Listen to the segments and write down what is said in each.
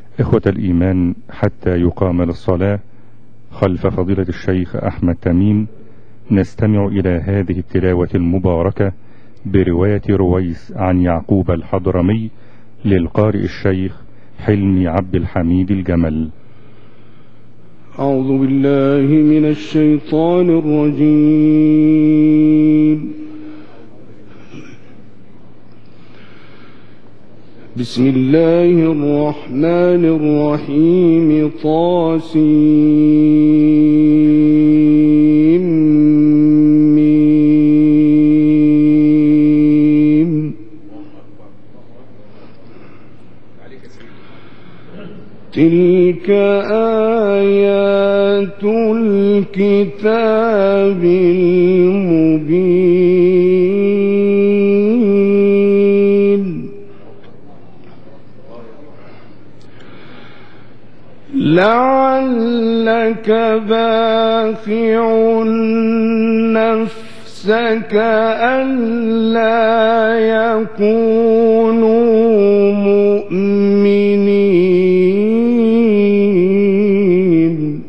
إخوة الإيمان، حتى يقام للصلاة خلف فضيلة الشيخ أحمد تميم نستمع إلى هذه التلاوة المباركة برواية رويس عن يعقوب الحضرمي للقارئ الشيخ حلمي عبد الحميد الجمل. أعوذ بالله من الشيطان الرجيم. بسم الله الرحمن الرحيم. طاسيم. تلك آيات الكتاب المبين. لعلك باخع نفسك ألا يكونوا مؤمنين.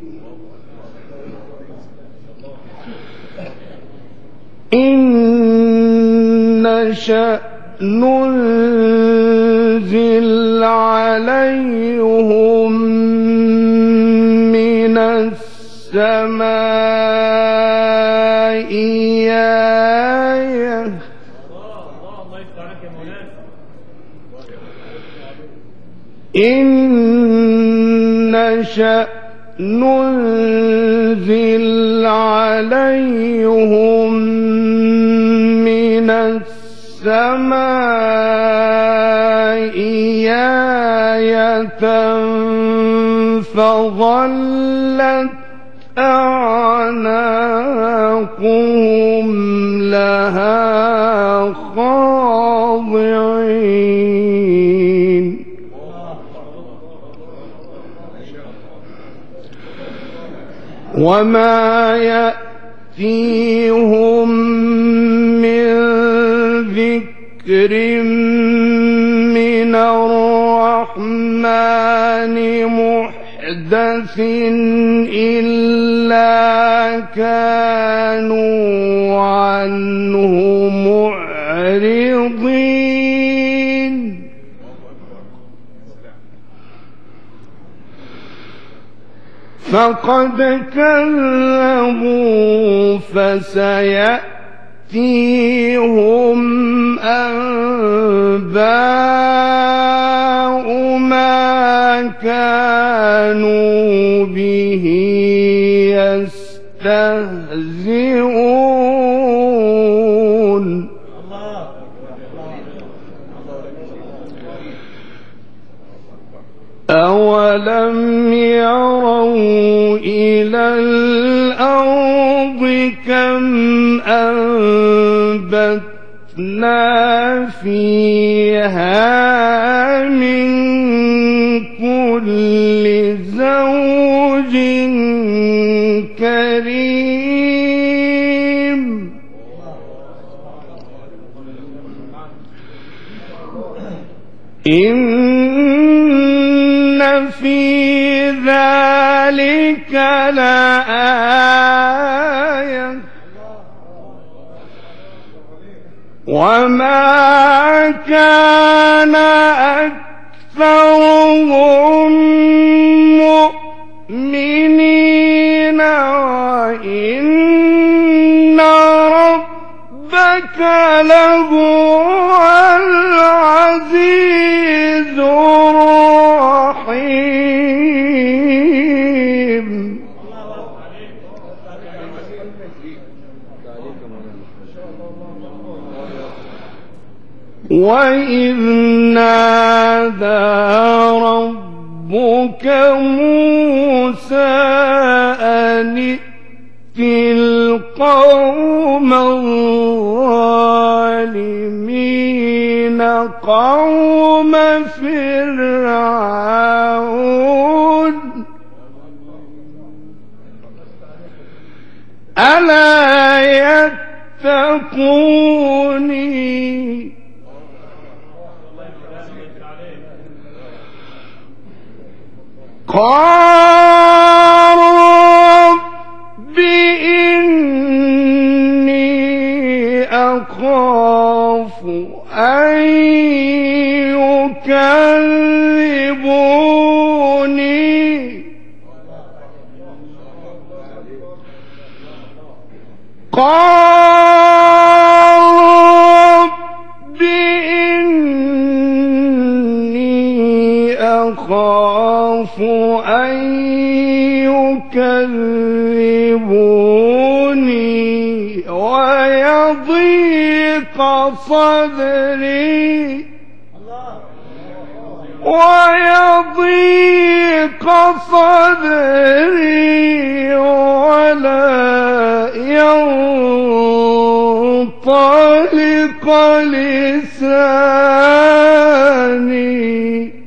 إن نشأ ننزل عليهم من السماء آية. إن نشأ ننزل عليهم من السماء آية فظلت أعناقهم لها خاضعين. وما يأتيهم من ذكر من الرحمن محدث إلا كانوا عنه معرضين. فقد كذبوا فسيأتيهم أنباء ما كانوا به يستهزئون. أولم يروا إلى الأرض كم أنبتنا فيها من كل زوج كريم. إن في ذلك لآية وما كان أكثرهم مؤمنين وإن ربك لهو العزيز الرحيم. وإذ نادى ربك موسى أن ائت القوم الظالمين قوم فرعون ألا يتقوني قال رب إني أخاف أن يكذبوني قال رب إني أخاف أن يكذبوني ويضيق صدري ولا ينطلق لساني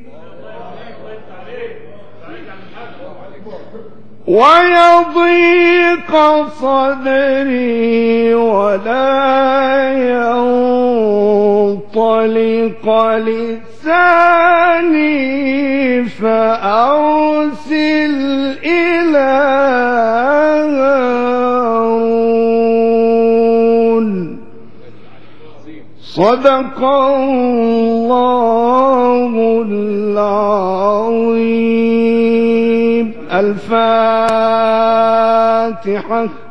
ويضيق صدري ولا ينطلق لساني فأرسل إلى هارون صدق الله العظيم. الفاتحة.